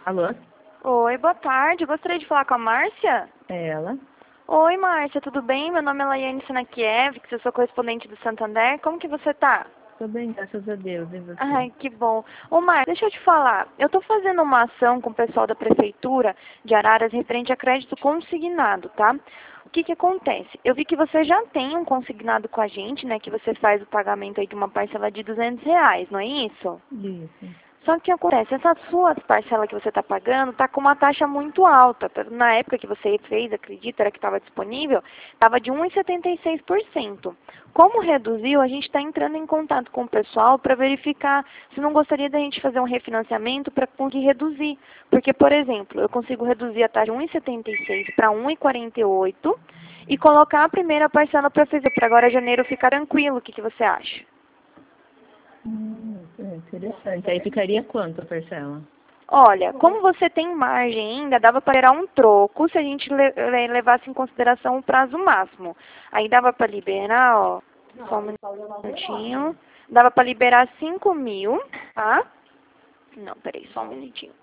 Alô? Oi, boa tarde. Gostaria de falar com a Márcia? É ela? Oi, Márcia, tudo bem? Meu nome é Laiane Sinakiev, que eu sou correspondente do Santander. Como que você tá? Tô bem, graças a Deus. E você? Ai, que bom. Ô, Márcia, deixa eu te falar. Eu tô fazendo uma ação com o pessoal da Prefeitura de Araras referente a crédito consignado, tá? O que que acontece? Eu vi que você já tem um consignado com a gente, né? Que você faz o pagamento aí de uma parcela de R$ 200, não é isso? Isso. Só que o que acontece? Essa sua parcela que você está pagando está com uma taxa muito alta. Na época que você fez, acredita, era que estava disponível, estava de 1,76%. Como reduziu, a gente está entrando em contato com o pessoal para verificar se não gostaria da gente fazer um refinanciamento para conseguir reduzir. Porque, por exemplo, eu consigo reduzir a taxa de 1,76 para 1,48 e colocar a primeira parcela para fazer, para agora janeiro ficar tranquilo. O que você acha? Interessante. Aí ficaria quanto a parcela? Olha, como você tem margem ainda, dava para gerar um troco se a gente levasse em consideração o prazo máximo. Aí dava para liberar, ó, só um minutinho, dava para liberar 5.000, tá? Não, peraí, só um minutinho.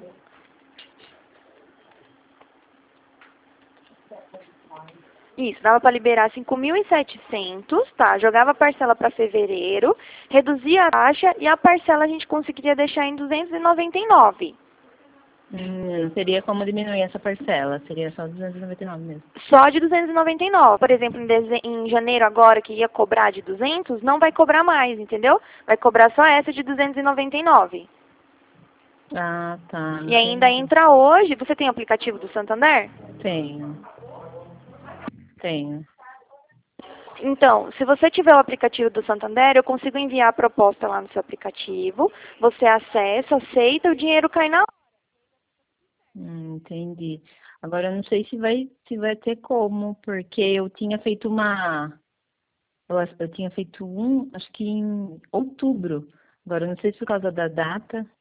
Isso, dava para liberar 5.700, tá? Jogava a parcela para fevereiro, reduzia a taxa e a parcela a gente conseguiria deixar em 299. Não teria como diminuir essa parcela. Seria só 299 mesmo. Só de 299. Por exemplo, em janeiro agora, que ia cobrar de 200, não vai cobrar mais, entendeu? Vai cobrar só essa de 299. Ah, tá. E ainda Entendi. entra hoje, você tem aplicativo do Santander? Tenho. Tenho. Então, se você tiver o aplicativo do Santander, eu consigo enviar a proposta lá no seu aplicativo, você acessa, aceita, o dinheiro cai na hora. Entendi. Agora eu não sei se vai ter como, porque eu tinha feito eu tinha feito acho que em outubro. Agora eu não sei se por causa da data.